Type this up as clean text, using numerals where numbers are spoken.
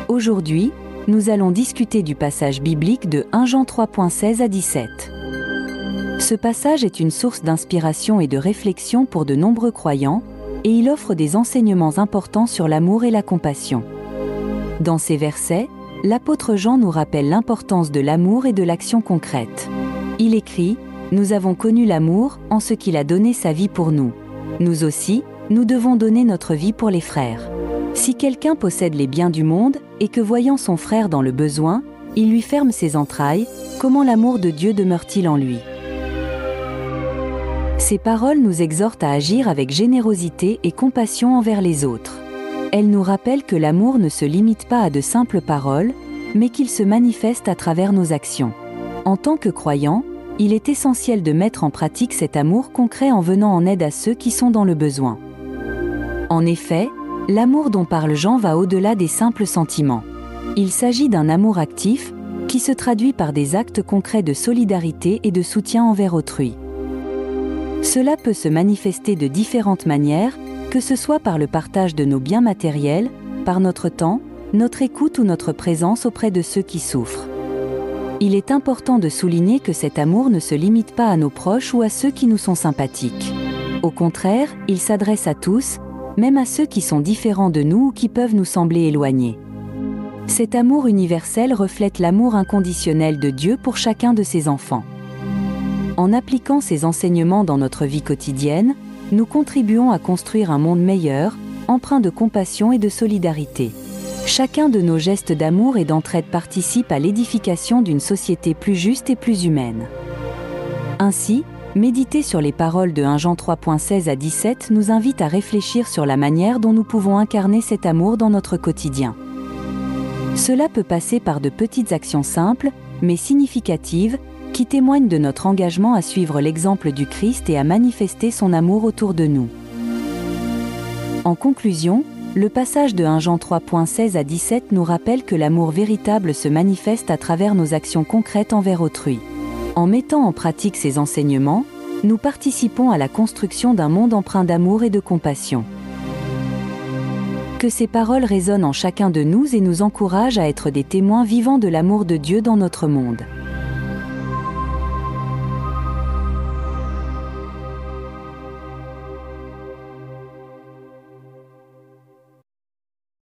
Aujourd'hui, nous allons discuter du passage biblique de 1 Jean 3.16 à 17. Ce passage est une source d'inspiration et de réflexion pour de nombreux croyants, et il offre des enseignements importants sur l'amour et la compassion. Dans ces versets, l'apôtre Jean nous rappelle l'importance de l'amour et de l'action concrète. Il écrit « Nous avons connu l'amour en ce qu'il a donné sa vie pour nous. Nous aussi, nous devons donner notre vie pour les frères. Si quelqu'un possède les biens du monde et que voyant son frère dans le besoin, il lui ferme ses entrailles, comment l'amour de Dieu demeure-t-il en lui ?» Ces paroles nous exhortent à agir avec générosité et compassion envers les autres. Elles nous rappellent que l'amour ne se limite pas à de simples paroles, mais qu'il se manifeste à travers nos actions. En tant que croyants, il est essentiel de mettre en pratique cet amour concret en venant en aide à ceux qui sont dans le besoin. En effet, l'amour dont parle Jean va au-delà des simples sentiments. Il s'agit d'un amour actif, qui se traduit par des actes concrets de solidarité et de soutien envers autrui. Cela peut se manifester de différentes manières, que ce soit par le partage de nos biens matériels, par notre temps, notre écoute ou notre présence auprès de ceux qui souffrent. Il est important de souligner que cet amour ne se limite pas à nos proches ou à ceux qui nous sont sympathiques. Au contraire, il s'adresse à tous, même à ceux qui sont différents de nous ou qui peuvent nous sembler éloignés. Cet amour universel reflète l'amour inconditionnel de Dieu pour chacun de ses enfants. En appliquant ces enseignements dans notre vie quotidienne, nous contribuons à construire un monde meilleur, empreint de compassion et de solidarité. Chacun de nos gestes d'amour et d'entraide participe à l'édification d'une société plus juste et plus humaine. Ainsi, méditer sur les paroles de 1 Jean 3.16 à 17 nous invite à réfléchir sur la manière dont nous pouvons incarner cet amour dans notre quotidien. Cela peut passer par de petites actions simples, mais significatives, qui témoignent de notre engagement à suivre l'exemple du Christ et à manifester son amour autour de nous. En conclusion, le passage de 1 Jean 3.16 à 17 nous rappelle que l'amour véritable se manifeste à travers nos actions concrètes envers autrui. En mettant en pratique ces enseignements, nous participons à la construction d'un monde empreint d'amour et de compassion. Que ces paroles résonnent en chacun de nous et nous encouragent à être des témoins vivants de l'amour de Dieu dans notre monde.